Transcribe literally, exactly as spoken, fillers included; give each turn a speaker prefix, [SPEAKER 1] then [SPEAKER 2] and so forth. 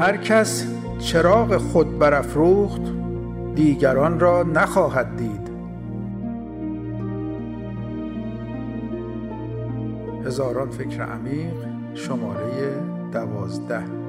[SPEAKER 1] هر کس چراغ خود برافروخت دیگران را نخواهد دید. هزاران فکر عمیق، شماره دوازده.